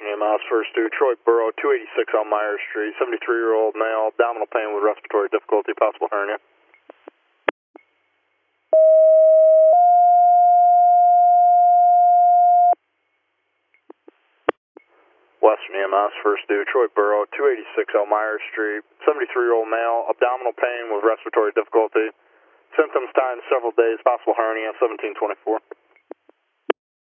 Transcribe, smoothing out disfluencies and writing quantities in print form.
Western EMS, first to Detroit Borough, 286 on Myers Street, 73-year-old male, abdominal pain with respiratory difficulty, possible hernia. Western EMS, first to Detroit Borough, 286 on Myers Street, 73-year-old male, abdominal pain with respiratory difficulty, symptoms timed several days, possible hernia, 1724.